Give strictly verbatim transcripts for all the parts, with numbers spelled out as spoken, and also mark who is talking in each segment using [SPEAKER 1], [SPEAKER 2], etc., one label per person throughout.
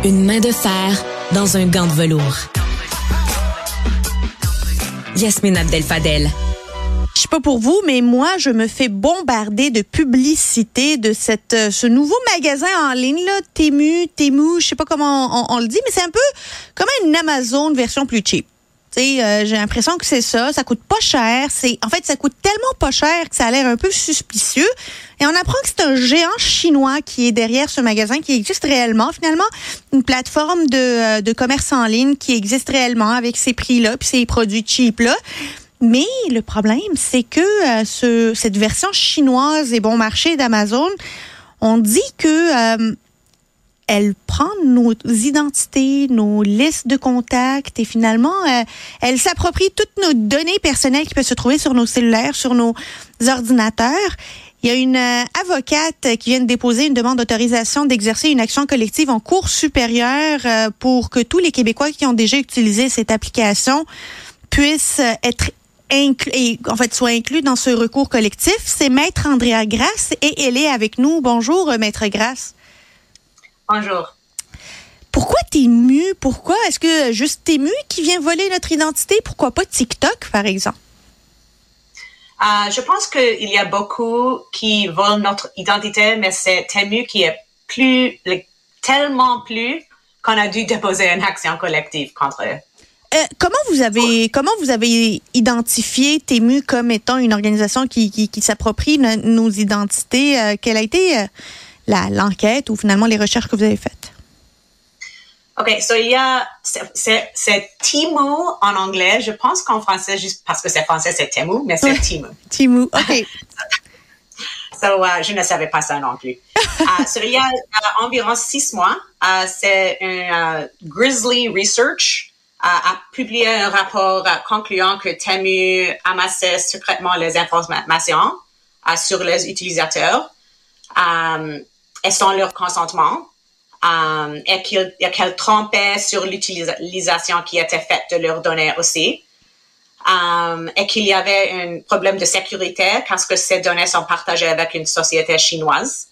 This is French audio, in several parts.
[SPEAKER 1] Une main de fer dans un gant de velours. Yasmine Abdel-Fadel.
[SPEAKER 2] Je sais pas pour vous, mais moi, je me fais bombarder de publicité de cette euh, ce nouveau magasin en ligne, là, Temu, Temu, je sais pas comment on, on le dit, mais c'est un peu comme une Amazon version plus cheap. Tu sais, euh, j'ai l'impression que c'est ça. Ça coûte pas cher. C'est, en fait, ça coûte tellement pas cher que ça a l'air un peu suspicieux. Et on apprend que c'est un géant chinois qui est derrière ce magasin, qui existe réellement. Finalement, une plateforme de, de commerce en ligne qui existe réellement avec ces prix-là puis ces produits cheap-là. Mais le problème, c'est que euh, ce, cette version chinoise et bon marché d'Amazon, on dit que euh, elle prend nos identités, nos listes de contacts et finalement, euh, elle s'approprie toutes nos données personnelles qui peuvent se trouver sur nos cellulaires, sur nos ordinateurs. Il y a une euh, avocate qui vient de déposer une demande d'autorisation d'exercer une action collective en cour supérieure euh, pour que tous les Québécois qui ont déjà utilisé cette application puissent être inclus, et, en fait, soit inclus dans ce recours collectif. C'est Maître Andrea Grasse et elle est avec nous. Bonjour, Maître Grasse.
[SPEAKER 3] Bonjour.
[SPEAKER 2] Pourquoi Temu? Pourquoi est-ce que juste Temu qui vient voler notre identité? Pourquoi pas TikTok, par exemple?
[SPEAKER 3] Euh, je pense qu'il y a beaucoup qui volent notre identité, mais c'est Temu qui est plus, tellement plus qu'on a dû déposer une action collective contre eux.
[SPEAKER 2] Euh, comment vous avez comment vous avez identifié Temu comme étant une organisation qui qui, qui s'approprie no, nos identités? Euh, quelle a été euh, la l'enquête ou finalement les recherches que vous avez faites?
[SPEAKER 3] OK, so il y a c'est, c'est, c'est Temu en anglais. Je pense qu'en français, juste parce que c'est français, c'est Temu, mais c'est Temu.
[SPEAKER 2] Temu, OK.
[SPEAKER 3] So, uh, je ne savais pas ça non plus. uh, so, il y a uh, environ six mois, uh, c'est un uh, Grizzly Research a publié un rapport uh, concluant que Temu amassait secrètement les informations uh, sur les utilisateurs um, et sans leur consentement um, et qu'il, qu'elle trompait sur l'utilisation qui était faite de leurs données aussi um, et qu'il y avait un problème de sécurité parce que ces données sont partagées avec une société chinoise.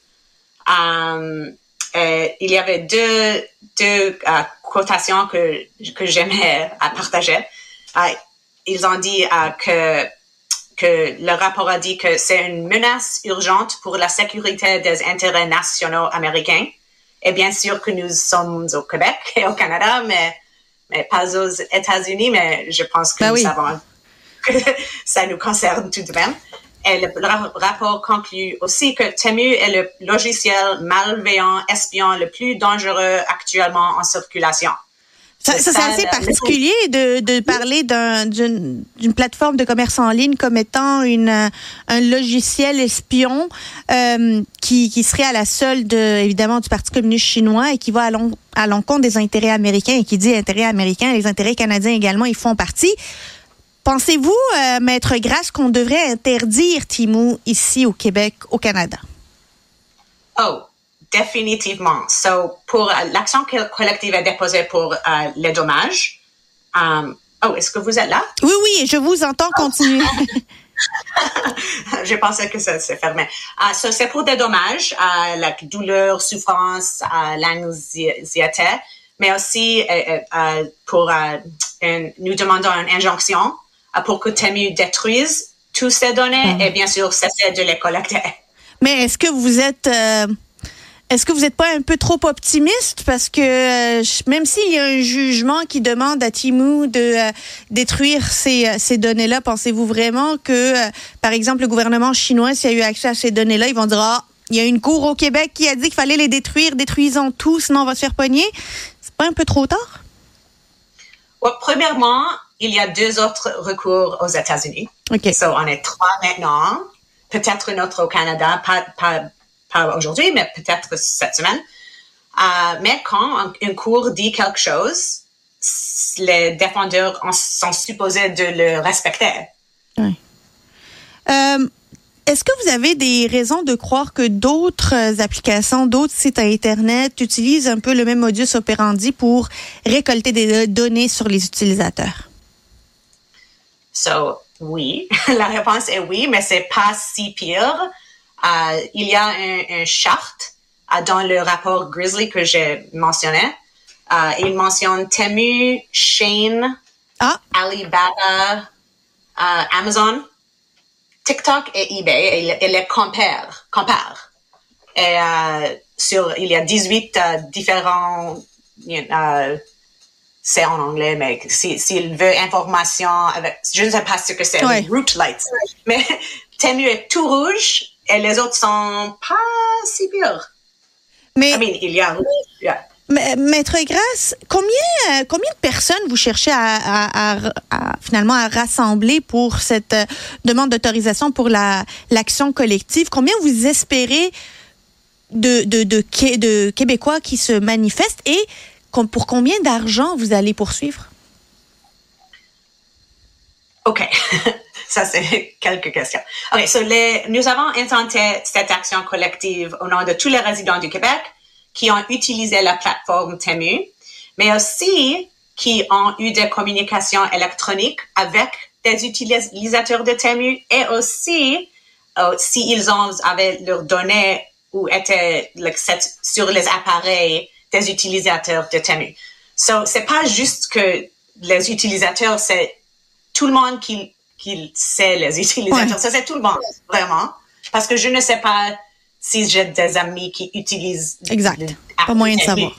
[SPEAKER 3] Um, Euh, il y avait deux, deux uh, quotations que, que j'aimais à partager. Uh, ils ont dit uh, que, que le rapport a dit que c'est une menace urgente pour la sécurité des intérêts nationaux américains. Et bien sûr que nous sommes au Québec et au Canada, mais, mais pas aux États-Unis, mais je pense que bah nous oui. savons que ça nous concerne tout de même. Et le rapport conclut aussi que Temu est le logiciel malveillant, espion le plus dangereux actuellement en circulation.
[SPEAKER 2] Ça, ça, c'est assez particulier de, de parler d'un, d'une, d'une plateforme de commerce en ligne comme étant une, un logiciel espion euh, qui, qui serait à la solde, évidemment, du Parti communiste chinois et qui va à, l'en, à l'encontre des intérêts américains et qui dit intérêts américains, les intérêts canadiens également, ils font partie. Pensez-vous, euh, Maître Grasse, qu'on devrait interdire Temu ici au Québec, au Canada?
[SPEAKER 3] Oh, définitivement. So, pour uh, l'action collective est déposée pour uh, les dommages. Um, oh, est-ce que vous êtes là?
[SPEAKER 2] Oui, oui, je vous entends continuer.
[SPEAKER 3] Je pensais que ça s'est fermé. Uh, so, c'est pour des dommages, uh, la douleur, souffrance, uh, l'anxiété, mais aussi uh, uh, pour uh, une, nous demandons une injonction pour que Temu détruise toutes ces données mmh. et bien sûr cesser de les collecter.
[SPEAKER 2] Mais est-ce que vous êtes euh, est-ce que vous n'êtes pas un peu trop optimiste parce que euh, même s'il y a un jugement qui demande à Temu de euh, détruire ces, ces données-là, pensez-vous vraiment que euh, par exemple le gouvernement chinois s'il a eu accès à ces données-là, ils vont dire ah il y a une cour au Québec qui a dit qu'il fallait les détruire, détruisons tout sinon on va se faire pogner. C'est pas un peu trop tard?
[SPEAKER 3] Well, premièrement, il y a deux autres recours aux États-Unis.
[SPEAKER 2] Okay.
[SPEAKER 3] So, on est trois maintenant. Peut-être une autre au Canada, pas, pas, pas aujourd'hui, mais peut-être cette semaine. Uh, mais quand une cour dit quelque chose, les défendeurs sont supposés de le respecter.
[SPEAKER 2] Oui. Euh, est-ce que vous avez des raisons de croire que d'autres applications, d'autres sites Internet utilisent un peu le même modus operandi pour récolter des données sur les utilisateurs?
[SPEAKER 3] So, oui. La réponse est oui, mais c'est pas si pire. Uh, il y a une un charte uh, dans le rapport Grizzly que j'ai mentionné Euh, il mentionne Temu, Shein,
[SPEAKER 2] Ah.
[SPEAKER 3] Alibaba, euh, Amazon, TikTok et eBay. Et il, il les compare, compare. Et euh, sur, il y a dix-huit euh, différents, euh, c'est en anglais, mais s'il si, veut information avec, je ne sais pas ce que c'est,
[SPEAKER 2] ouais.
[SPEAKER 3] root lights. Mais Temu est tout rouge et les autres sont pas si pires.
[SPEAKER 2] Mais,
[SPEAKER 3] I mean, il y a, yeah.
[SPEAKER 2] Maître Grasse, combien, combien de personnes vous cherchez à, à, à, à finalement à rassembler pour cette demande d'autorisation pour la, l'action collective? Combien vous espérez de, de, de, de, de Québécois qui se manifestent et pour combien d'argent vous allez poursuivre?
[SPEAKER 3] OK. Ça, c'est quelques questions. OK, so les, nous avons intenté cette action collective au nom de tous les résidents du Québec qui ont utilisé la plateforme Temu, mais aussi qui ont eu des communications électroniques avec des utilisateurs de Temu et aussi euh, s'ils ont avaient leurs données ou étaient like, sur les appareils des utilisateurs de Temu. So, c'est pas juste que les utilisateurs, c'est tout le monde qui, qui sait les utilisateurs. Ouais. Ça, c'est tout le monde, vraiment. Parce que je ne sais pas si j'ai des amis qui utilisent...
[SPEAKER 2] Exact. Pas moyen de savoir.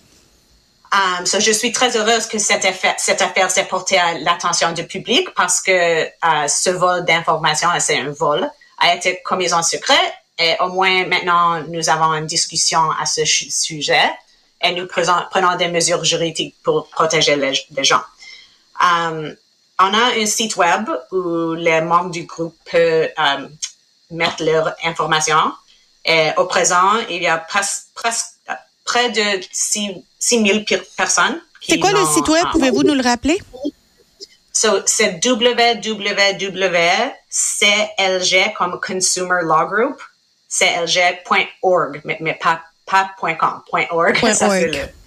[SPEAKER 3] Um, so je suis très heureuse que cette affaire, cette affaire s'est portée à l'attention du public parce que uh, ce vol d'informations, c'est un vol, a été commis en secret et au moins maintenant nous avons une discussion à ce sujet et nous prenons, prenons des mesures juridiques pour protéger les, les gens. Um, on a un site web où les membres du groupe peuvent um, mettre leurs informations. Et au présent, il y a presque pres- près de six mille personnes. Qui
[SPEAKER 2] c'est quoi le site web? Pouvez-vous nous le rappeler?
[SPEAKER 3] So, c'est w w w point c l g comme Consumer Law Group, c l g point org, mais, mais pas, pas .com, .org.
[SPEAKER 2] Point
[SPEAKER 3] ça,
[SPEAKER 2] org.
[SPEAKER 3] c'est le,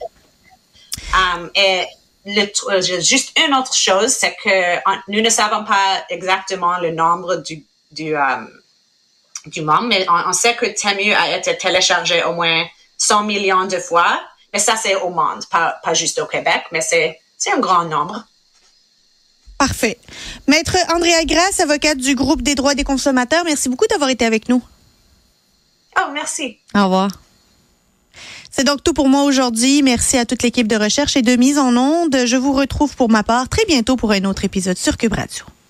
[SPEAKER 3] um, et le, juste une autre chose, c'est que on, nous ne savons pas exactement le nombre du, du um, du membre, mais on, on sait que Temu a été téléchargé au moins cent millions de fois, mais ça, c'est au monde, pas, pas juste au Québec, mais c'est, c'est un grand nombre.
[SPEAKER 2] Parfait. Maître Andrea Grasse, avocate du groupe des droits des consommateurs, merci beaucoup d'avoir été avec nous.
[SPEAKER 3] Oh, merci.
[SPEAKER 2] Au revoir. C'est donc tout pour moi aujourd'hui. Merci à toute l'équipe de recherche et de mise en onde. Je vous retrouve pour ma part très bientôt pour un autre épisode sur Cube Radio.